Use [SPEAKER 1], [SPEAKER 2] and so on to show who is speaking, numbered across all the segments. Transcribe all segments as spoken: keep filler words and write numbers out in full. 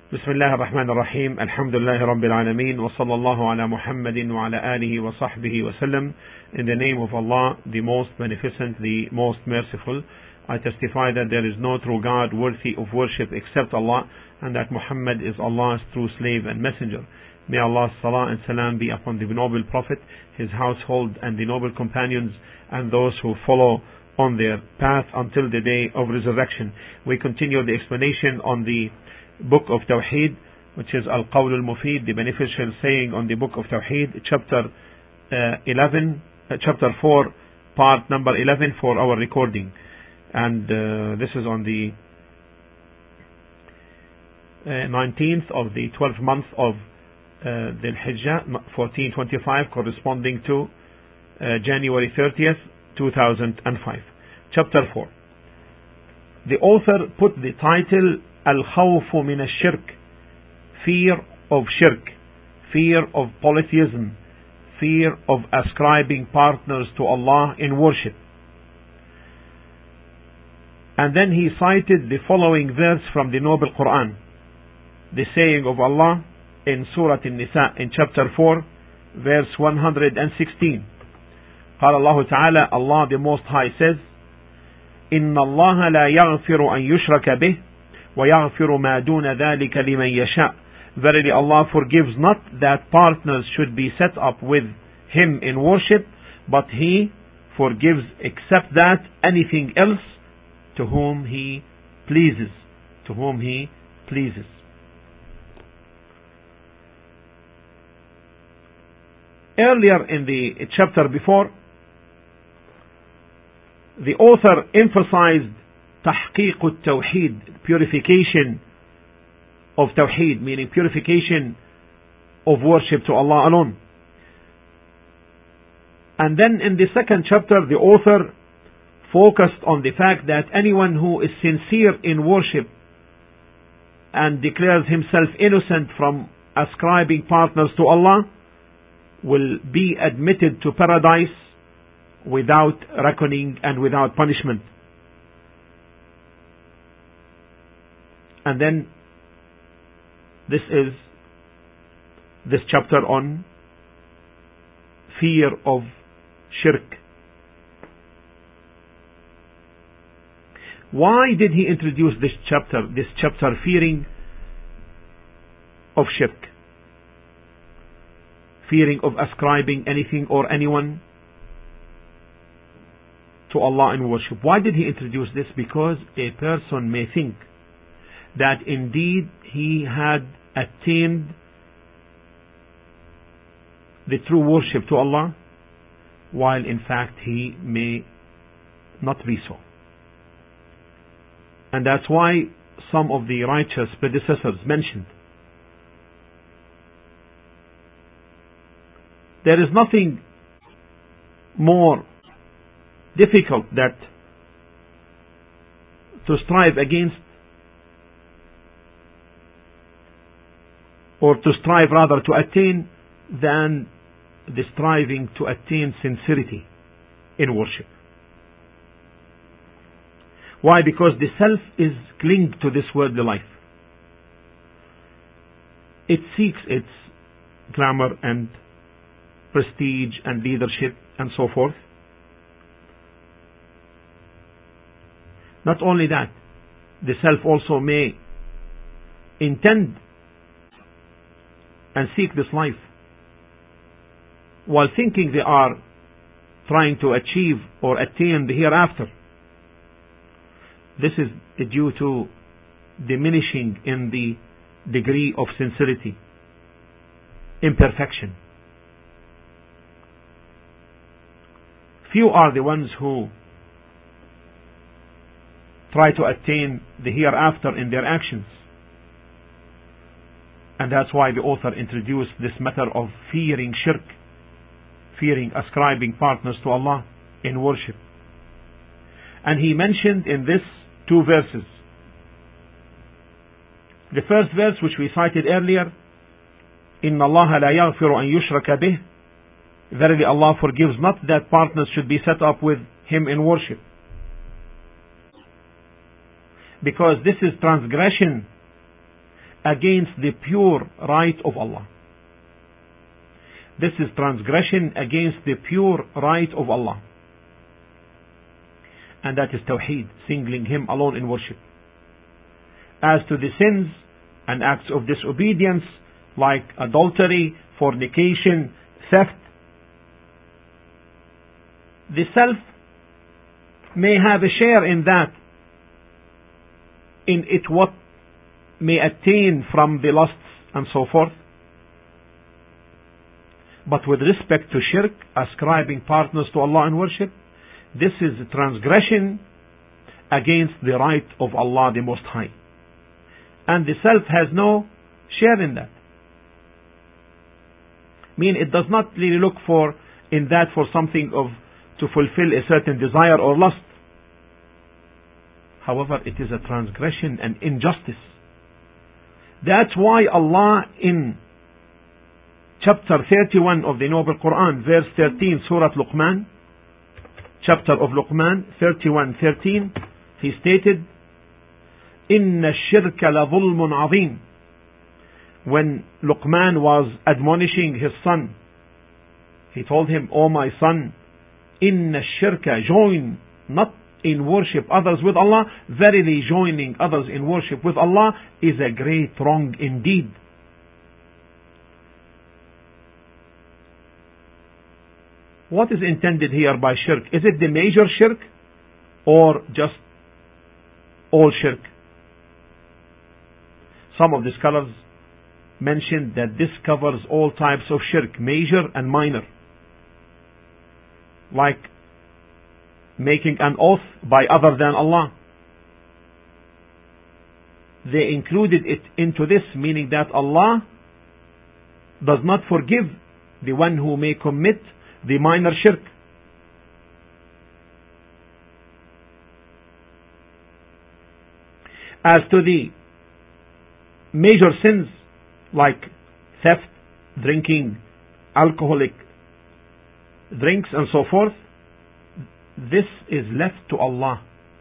[SPEAKER 1] بسم الله الرحمن الرحيم الحمد لله رب العالمين وصلى الله على محمد وعلى آله وصحبه وسلم. In the name of Allah, the most beneficent, the most merciful, I testify that there is no true God worthy of worship except Allah, and that Muhammad is Allah's true slave and messenger. May Allah's salah and salam be upon the noble Prophet, his household and the noble companions, and those who follow on their path until the day of resurrection. We continue the explanation on the book of Tawheed, which is Al-Qawl Al-Mufid, the beneficial saying on the book of Tawheed, chapter uh, eleven, uh, chapter four, part number eleven for our recording. And uh, this is on the uh, nineteenth of the twelfth month of uh, the Hijjah, fourteen twenty-five, corresponding to uh, January thirtieth, two thousand five. Chapter four. The author put the title Al-Khawfu min al-Shirk, fear of shirk, fear of polytheism, fear of ascribing partners to Allah in worship. And then he cited the following verse from the noble Quran, the saying of Allah in Surah An-Nisa in chapter four, verse one hundred sixteen. قال الله تعالى, Allah the Most High says, إن الله لا يغفر أن يشرك به وَيَغْفِرُ مَا دُونَ ذَلِكَ لِمَنْ يَشَاءُ. Verily Allah forgives not that partners should be set up with Him in worship, but He forgives except that anything else to whom He pleases. To whom He pleases. Earlier in the chapter before, the author emphasized تحقيق التوحيد, purification of Tawheed, meaning purification of worship to Allah alone. And then in the second chapter, the author focused on the fact that anyone who is sincere in worship and declares himself innocent from ascribing partners to Allah will be admitted to paradise without reckoning and without punishment. And then this is this chapter on fear of shirk. Why did he introduce this chapter, this chapter fearing of shirk? Fearing of ascribing anything or anyone to Allah in worship. Why did he introduce this? Because a person may think that indeed he had attained the true worship to Allah, while in fact he may not be so. And that's why some of the righteous predecessors mentioned there is nothing more difficult that to strive against, or to strive rather to attain, than the striving to attain sincerity in worship. Why? Because the self is clinging to this worldly life. It seeks its glamour and prestige and leadership and so forth. Not only that, the self also may intend and seek this life while thinking they are trying to achieve or attain the hereafter. This is due to diminishing in the degree of sincerity, imperfection. Few are the ones who try to attain the hereafter in their actions. And that's why the author introduced this matter of fearing shirk, fearing ascribing partners to Allah in worship. And he mentioned in this two verses. The first verse, which we cited earlier, إِنَّ اللَّهَ لَا يَغْفِرُ أَن يُشْرَكَ بِهِ, verily Allah forgives not that partners should be set up with Him in worship. Because this is transgression against the pure right of Allah. This is transgression against the pure right of Allah. And that is Tawheed, singling Him alone in worship. As to the sins and acts of disobedience like adultery, fornication, theft, the self may have a share in that, in it what may attain from the lusts and so forth. But with respect to shirk, ascribing partners to Allah in worship, this is a transgression against the right of Allah the Most High. And the self has no share in that. I mean, it does not really look for in that for something of to fulfill a certain desire or lust. However, it is a transgression and injustice. That's why Allah in chapter thirty-one of the Noble Quran, verse thirteen, Surah Luqman, chapter of Luqman, thirty-one thirteen, He stated, إِنَّ الشِّرْكَ لَظُلْمٌ عَظِيمٌ. When Luqman was admonishing his son, he told him, "O my son, إِنَّ الشِّرْكَ, join not in worship others with Allah. Verily joining others in worship with Allah is a great wrong indeed." What is intended here by shirk? Is it the major shirk or just all shirk? Some of the scholars mentioned that this covers all types of shirk, major and minor. Like making an oath by other than Allah. They included it into this, meaning that Allah does not forgive the one who may commit the minor shirk. As to the major sins like theft, drinking, alcoholic drinks and so forth, this is left to Allah.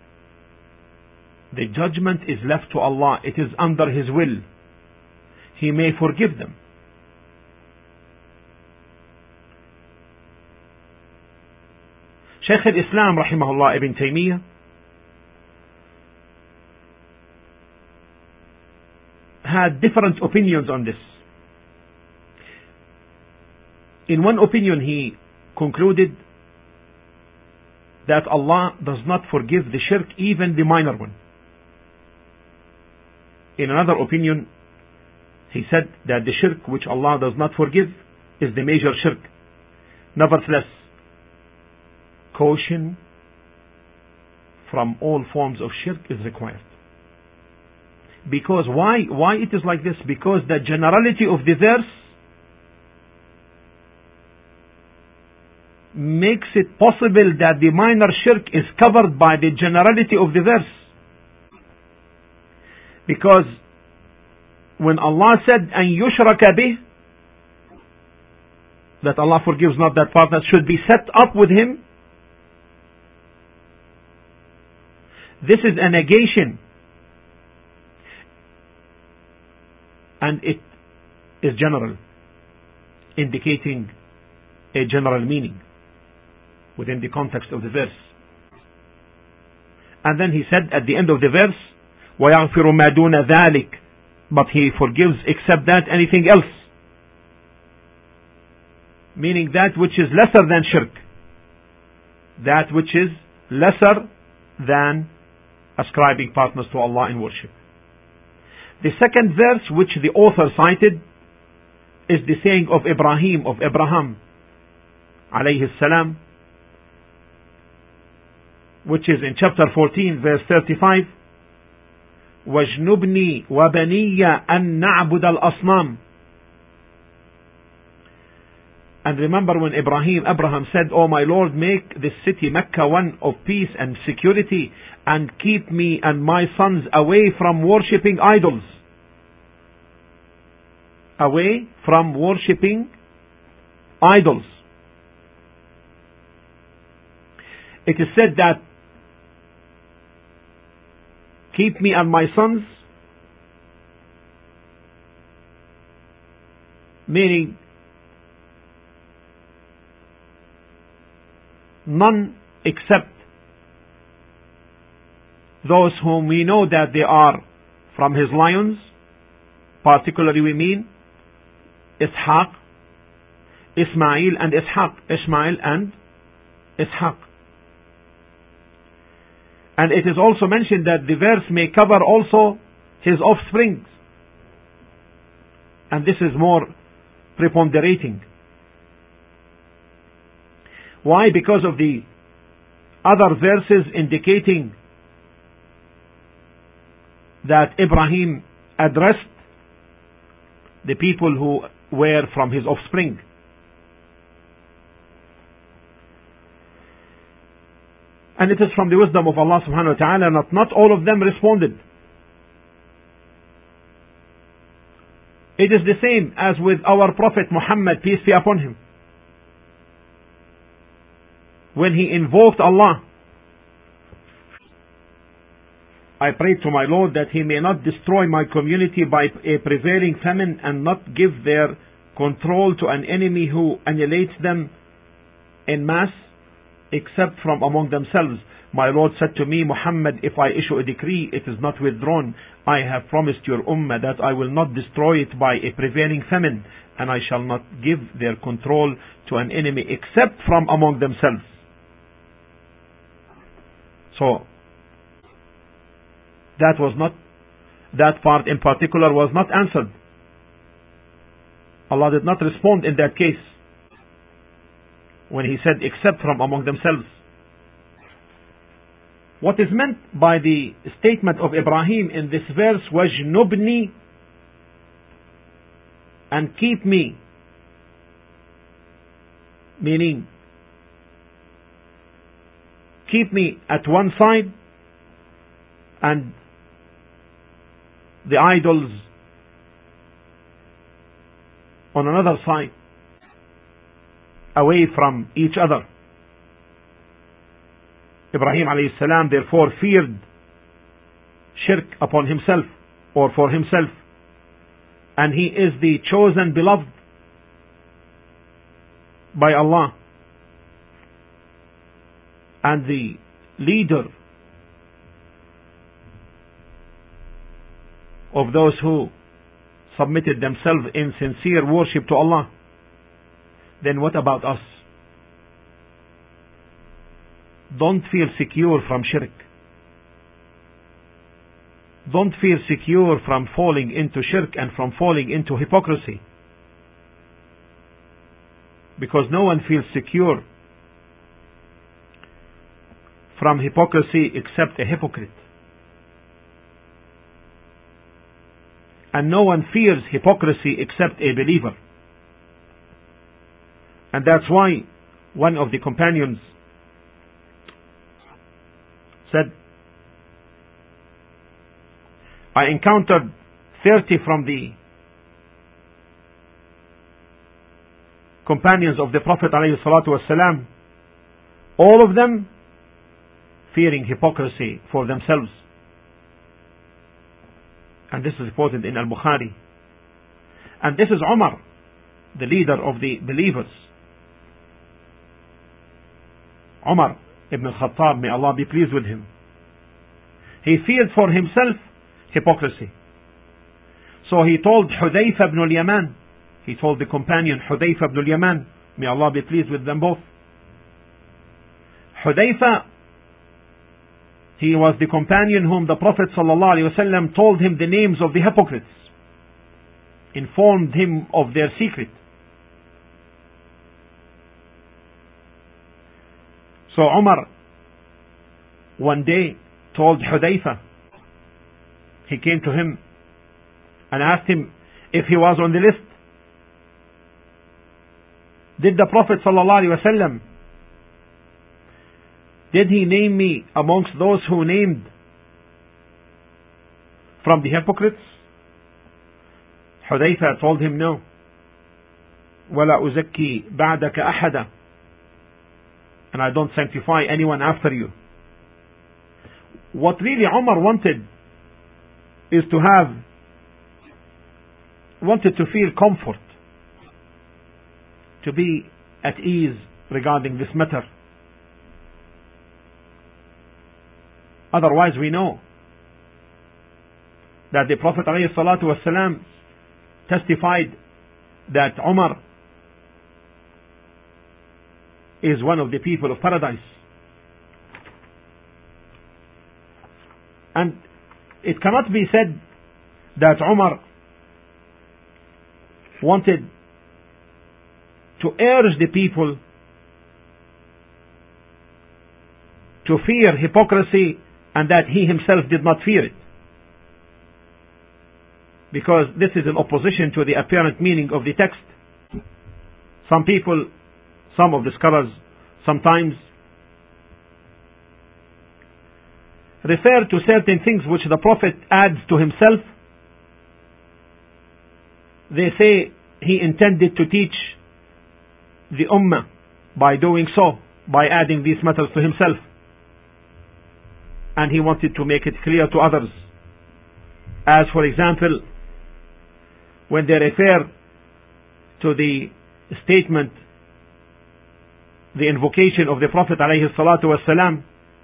[SPEAKER 1] The judgment is left to Allah. It is under His will. He may forgive them. Shaykh al-Islam rahimahullah Ibn Taymiyyah had different opinions on this. In one opinion he concluded that Allah does not forgive the shirk, even the minor one. In another opinion he said that the shirk which Allah does not forgive is the major shirk. Nevertheless, caution from all forms of shirk is required. Because why? Why it is like this? Because the generality of the verse makes it possible that the minor shirk is covered by the generality of the verse. Because when Allah said, "An yushraka bih," that Allah forgives not that part that should be set up with Him, this is a negation. And it is general, indicating a general meaning within the context of the verse. And then he said at the end of the verse, وَيَغْفِرُ مَا دُونَ ذَلِكَ, but He forgives except that anything else. Meaning that which is lesser than shirk. That which is lesser than ascribing partners to Allah in worship. The second verse which the author cited is the saying of Ibrahim, of Abraham alayhi salam, which is in chapter fourteen verse thirty-five, وَاجْنُبْنِي وَبَنِيَّ أَن نَعْبُدَ الْأَصْنَامِ. And remember when Ibrahim, Abraham said, "Oh my Lord, make this city Mecca one of peace and security, and keep me and my sons away from worshipping idols." Away from worshipping idols. It is said that keep me and my sons meaning none except those whom we know that they are from his lions, particularly we mean Ishaq, Ismail and Ishaq, Ishmael and Ishaq. And it is also mentioned that the verse may cover also his offspring. And this is more preponderating. Why? Because of the other verses indicating that Ibrahim addressed the people who were from his offspring. And it is from the wisdom of Allah subhanahu wa ta'ala that not all of them responded. It is the same as with our Prophet Muhammad, peace be upon him. When he invoked Allah, I prayed to my Lord that he may not destroy my community by a prevailing famine and not give their control to an enemy who annihilates them en masse, except from among themselves. My Lord said to me, Muhammad, if I issue a decree, it is not withdrawn. I have promised your ummah that I will not destroy it by a prevailing famine, and I shall not give their control to an enemy except from among themselves. So, that was not, that part in particular was not answered. Allah did not respond in that case when he said except from among themselves. What is meant by the statement of Ibrahim in this verse, wajnubni, and keep me, meaning keep me at one side and the idols on another side, away from each other. Ibrahim alayhi salam therefore feared shirk upon himself or for himself, and he is the chosen beloved by Allah and the leader of those who submitted themselves in sincere worship to Allah. Then what about us? Don't feel secure from shirk. Don't feel secure from falling into shirk and from falling into hypocrisy. Because no one feels secure from hypocrisy except a hypocrite. And no one fears hypocrisy except a believer. And that's why one of the companions said, I encountered thirty from the companions of the Prophet ﷺ, all of them fearing hypocrisy for themselves. And this is reported in Al-Bukhari. And this is Umar, the leader of the believers. Umar ibn al-Khattab, may Allah be pleased with him. He feared for himself hypocrisy. So he told Hudayfa ibn al-Yaman, he told the companion Hudayfa ibn al-Yaman, may Allah be pleased with them both. Hudayfa, he was the companion whom the Prophet ﷺ told him the names of the hypocrites, informed him of their secret. So Umar one day told Hudayfa, he came to him and asked him if he was on the list. Did the Prophet ﷺ, did he name me amongst those who named from the hypocrites? Hudayfa told him no. وَلَا أُزَكِّي بَعْدَكَ أَحَدًا, and I don't sanctify anyone after you. What really Umar wanted is to have, wanted to feel comfort to be at ease regarding this matter. Otherwise, we know that the Prophet ﷺ testified that Umar is one of the people of paradise. And it cannot be said that Umar wanted to urge the people to fear hypocrisy and that he himself did not fear it. Because this is in opposition to the apparent meaning of the text. Some people, some of the scholars, sometimes refer to certain things which the Prophet adds to himself. They say he intended to teach the Ummah by doing so, by adding these matters to himself. And he wanted to make it clear to others. As for example, when they refer to the statement, the invocation of the Prophet alayhi salatu wasalam,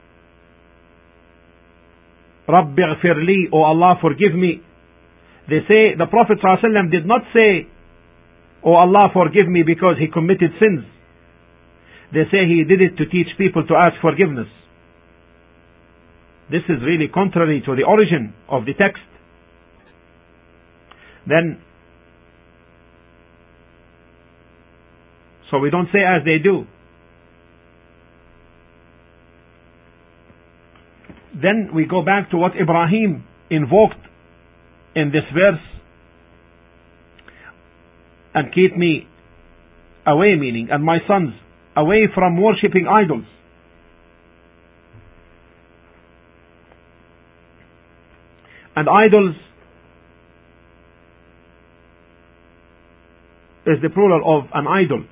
[SPEAKER 1] Rabbi ighfir li, O Allah forgive me. They say the Prophet sallallahu alaihi wasallam did not say, O Allah forgive me because he committed sins. They say he did it to teach people to ask forgiveness. This is really contrary to the origin of the text. Then, so we don't say as they do. Then we go back to what Ibrahim invoked in this verse. And keep me away, meaning, and my sons away from worshipping idols. And idols is the plural of an idol.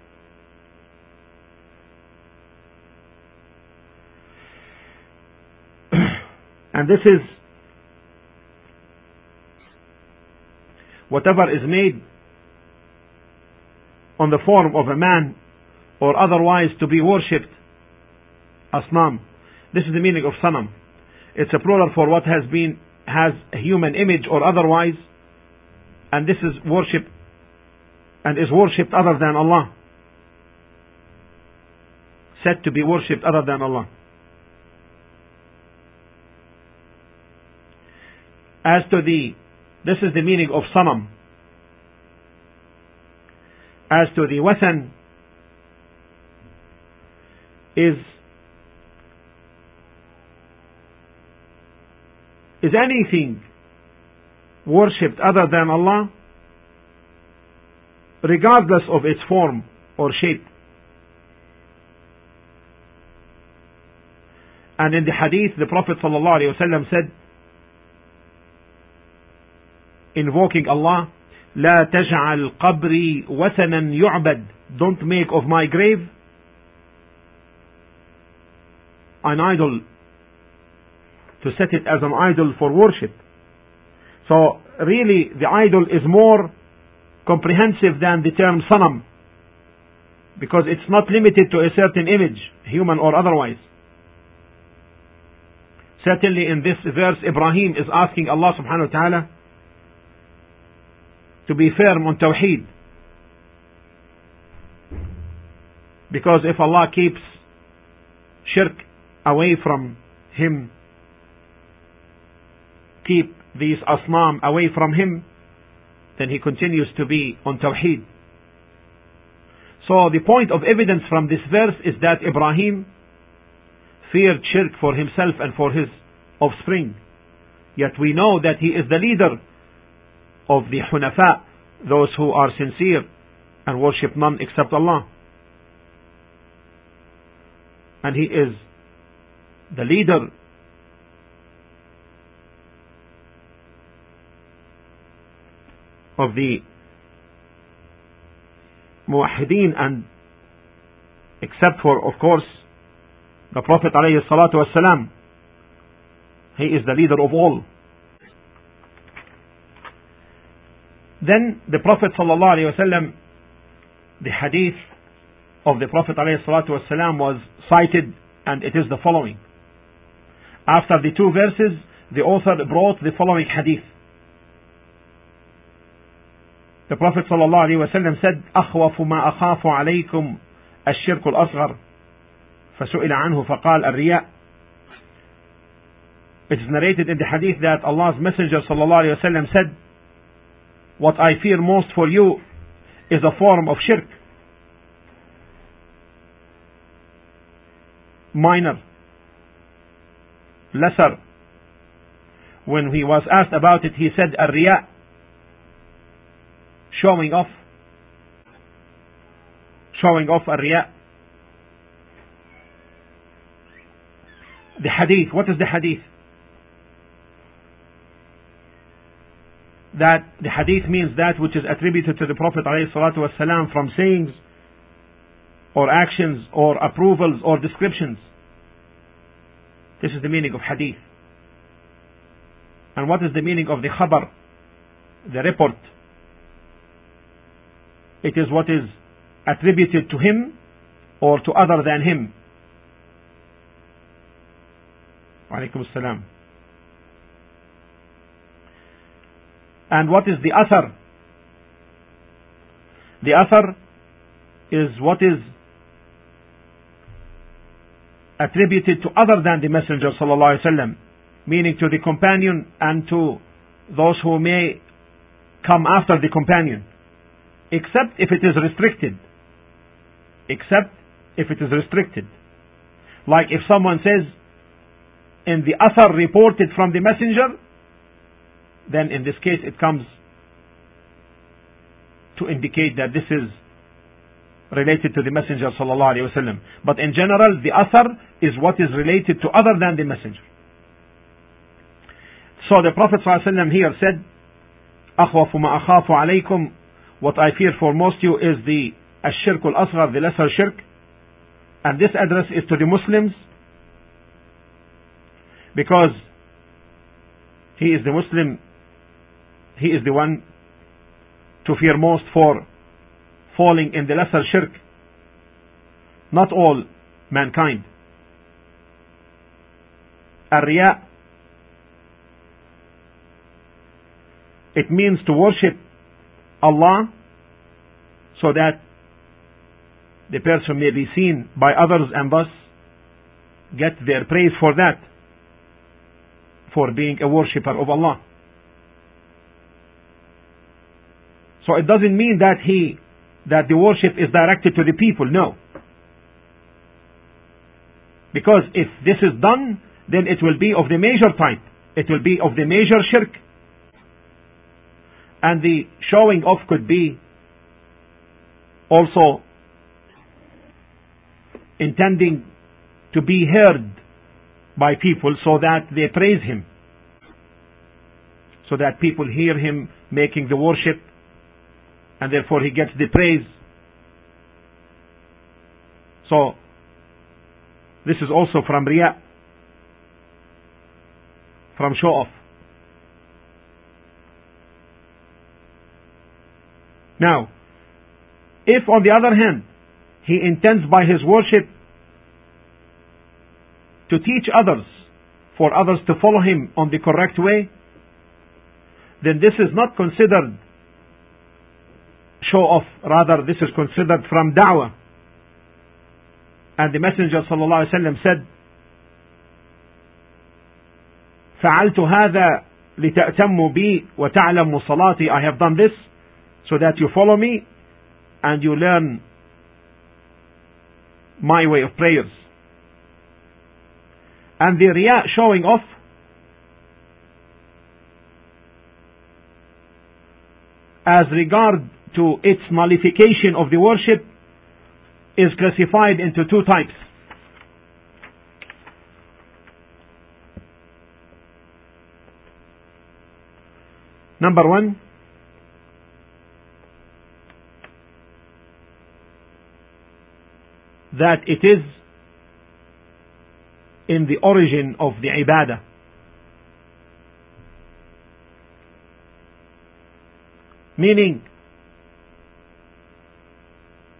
[SPEAKER 1] And this is whatever is made on the form of a man or otherwise to be worshipped, asnam. This is the meaning of sanam. It's a plural for what has been has a human image or otherwise, and this is worship and is worshipped other than Allah, said to be worshipped other than Allah. As to the, this is the meaning of sanam. As to the wathan, is is anything worshipped other than Allah, regardless of its form or shape. And in the hadith, the Prophet ﷺ said, invoking Allah, لا تجعل قبري وثنا يعبد. Don't make of my grave an idol, to set it as an idol for worship. So really the idol is more comprehensive than the term sanam, because it's not limited to a certain image, human or otherwise. Certainly in this verse, Ibrahim is asking Allah subhanahu wa ta'ala to be firm on Tawheed. Because if Allah keeps shirk away from him, keep these asnam away from him, then he continues to be on Tawheed. So the point of evidence from this verse is that Ibrahim feared shirk for himself and for his offspring. Yet we know that he is the leader of the Hunafa, those who are sincere and worship none except Allah. And he is the leader of the Muwahhideen, and except for, of course, the Prophet alayhi salatu wasalam, he is the leader of all. Then the Prophet sallallahu alayhi wasallam the hadith of the Prophet ﷺ was cited, and it is the following. After the two verses, the author brought the following hadith. The Prophet ﷺ said, أخوف ما أخاف عليكم الشرك الأصغر فسئل عنه فقال الرياء. It is narrated in the hadith that Allah's Messenger ﷺ said, what I fear most for you is a form of shirk, minor, lesser. When he was asked about it, he said الرياء, showing off, showing off الرياء. The hadith, what is the hadith? That the hadith means that which is attributed to the Prophet ﷺ from sayings or actions or approvals or descriptions. This is the meaning of hadith. And what is the meaning of the khabar, the report? It is what is attributed to him or to other than him. Walaikum assalam. And what is the athar? The athar is what is attributed to other than the Messenger sallallahu alaihi wasallam, meaning to the companion and to those who may come after the companion, except if it is restricted. Except if it is restricted. Like if someone says, in the athar reported from the Messenger, then in this case it comes to indicate that this is related to the Messenger sallallahu alaihi wasallam. But in general, the athar is what is related to other than the Messenger. So the Prophet sallallahu alaihi wasallam here said, أخوف ما أخاف عليكم, what I fear for most you is the الشرك الأصغر, the lesser shirk. And this address is to the Muslims, because he is the Muslim, he is the one to fear most for falling in the lesser shirk, not all mankind. Ar-Riya, it means to worship Allah so that the person may be seen by others and thus get their praise for that, for being a worshipper of Allah. So it doesn't mean that he, that the worship is directed to the people, no. Because if this is done, then it will be of the major type. It will be of the major shirk. And the showing off could be also intending to be heard by people so that they praise him, so that people hear him making the worship, and therefore he gets the praise. So this is also from Riya, from show off. Now, if on the other hand he intends by his worship to teach others, for others to follow him on the correct way, then this is not considered show off, rather this is considered from da'wah. And the Messenger sallallahu alaihi wasallam said, فعلت هذا لتأتموا بي وتعلموا صلاتي, I have done this so that you follow me and you learn my way of prayers. And the riya, showing off, as regard to its nullification of the worship, is classified into two types. Number one, that it is in the origin of the ibadah. Meaning,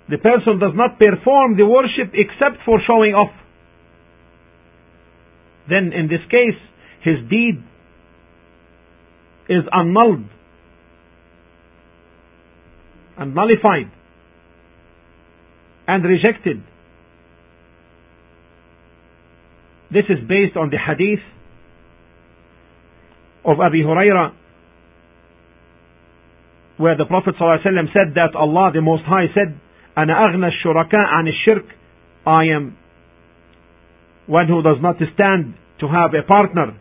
[SPEAKER 1] the person does not perform the worship except for showing off, then in this case his deed is annulled and nullified and rejected. This is based on the hadith of Abi Hurairah, where the Prophet ﷺ said that Allah the Most High said, أَنَا أَغْنَى الشُّرَكَاءَ عَنِ الشِّرْكِ, I am one who does not stand to have a partner.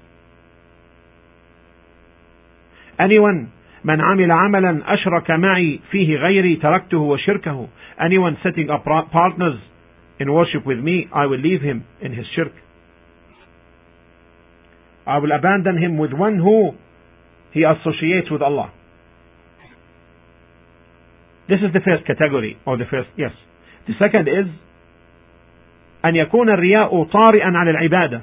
[SPEAKER 1] Anyone من عمل عملا أشرك معي فيه غيري تركته وشركه, anyone setting up partners in worship with me, I will leave him in his shirk. I will abandon him with one who he associates with Allah. This is the first category, or the first, yes. The second is أن يكون الرياء طارئا على العبادة,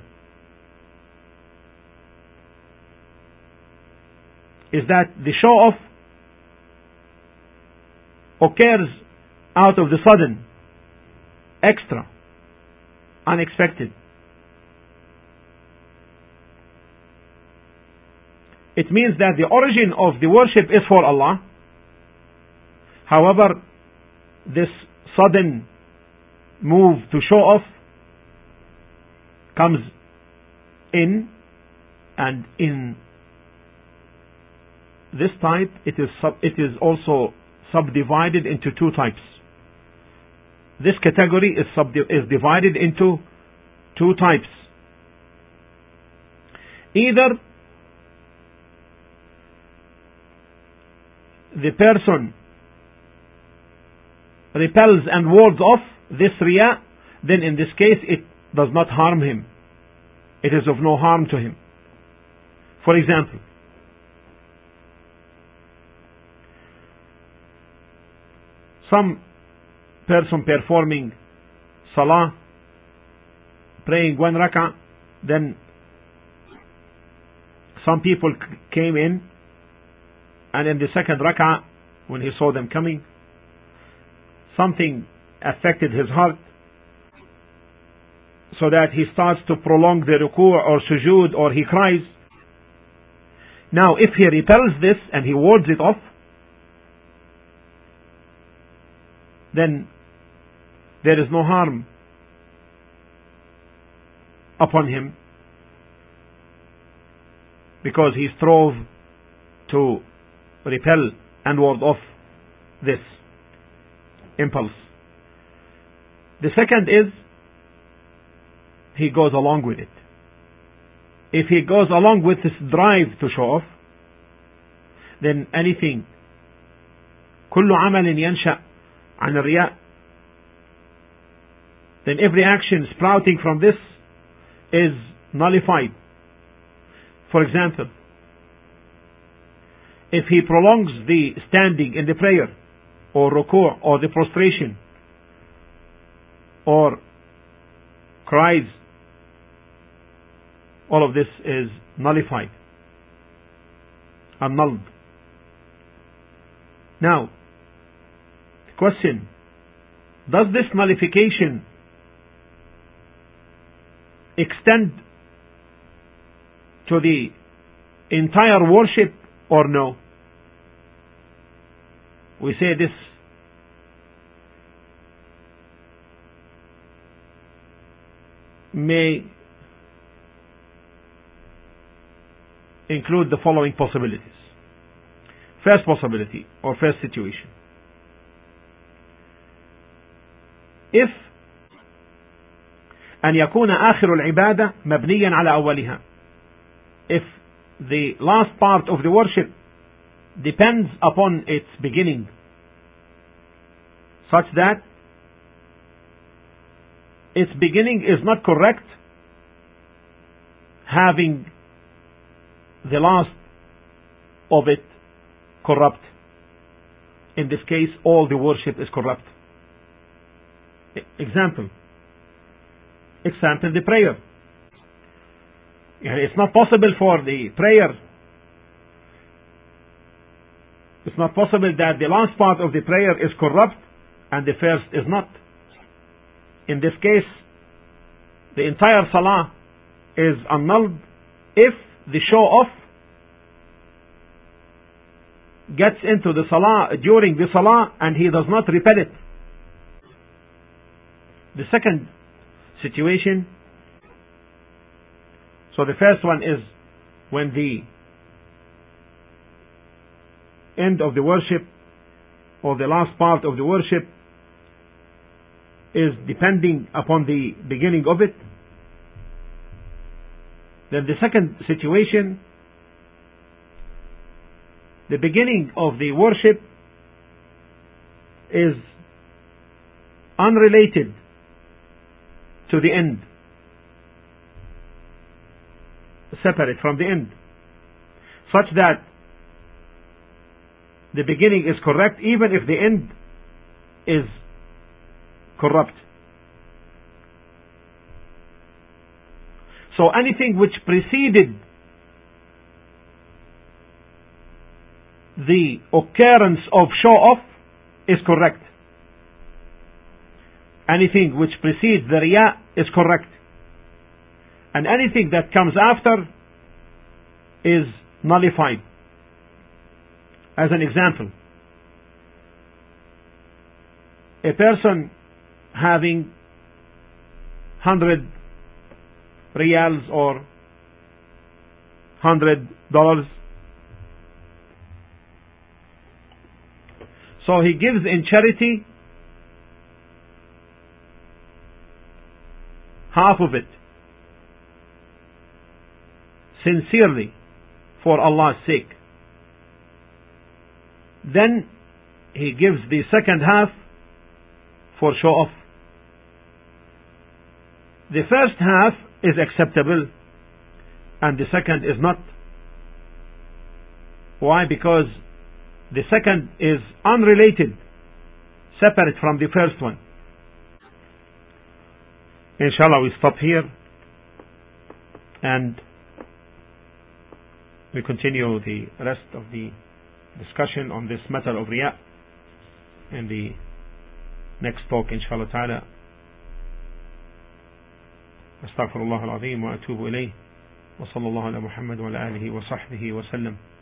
[SPEAKER 1] is that the show off occurs out of the sudden, extra, unexpected. It means that the origin of the worship is for Allah. However, this sudden move to show off comes in, and in this type it is sub, it is also subdivided into two types. This category is sub, is divided into two types. Either the person repels and wards off this riya, then in this case it does not harm him. It is of no harm to him. For example, some person performing salah, praying one rak'ah, then some people came in, and in the second rak'ah, when he saw them coming, something affected his heart, so that he starts to prolong the ruku' or sujood, or he cries. Now, if he repels this and he wards it off, then there is no harm upon him, because he strove to repel and ward off this impulse. The second is he goes along with it. If he goes along with this drive to show off, then anything, كل عمل ينشأ عن الرياء, then every action sprouting from this is nullified. For example, if he prolongs the standing in the prayer, or ruku', or the prostration, or cries, all of this is nullified, annulled. Now, the question, does this nullification extend to the entire worship or no? We say this may include the following possibilities. First possibility, or first situation. If أن يكون آخر العبادة مبنيا على أولها, if the last part of the worship depends upon its beginning, such that its beginning is not correct, having the last of it corrupt. In this case, all the worship is corrupt. Example. Example, the prayer. It's not possible for the prayer, it's not possible that the last part of the prayer is corrupt and the first is not. In this case, the entire salah is annulled if the show-off gets into the salah during the salah and he does not repel it. The second situation, so the first one is when the end of the worship or the last part of the worship is depending upon the beginning of it. Then the second situation, the beginning of the worship is unrelated to the end, separate from the end, such that the beginning is correct even if the end is corrupt. So anything which preceded the occurrence of show-off is correct. Anything which precedes the riya is correct. And anything that comes after is nullified. As an example, a person having hundred riyals or hundred dollars, so he gives in charity half of it sincerely for Allah's sake. Then he gives the second half for show off. The first half is acceptable and the second is not. Why? Because the second is unrelated, separate from the first one. Inshallah, we stop here and we continue the rest of the discussion on this matter of riya in the next talk, inshallah ta'ala. Astaghfirullah al-azim wa atubu ilayh wa sallallahu ala Muhammad wa ala alihi wa sahbihi wa sallam.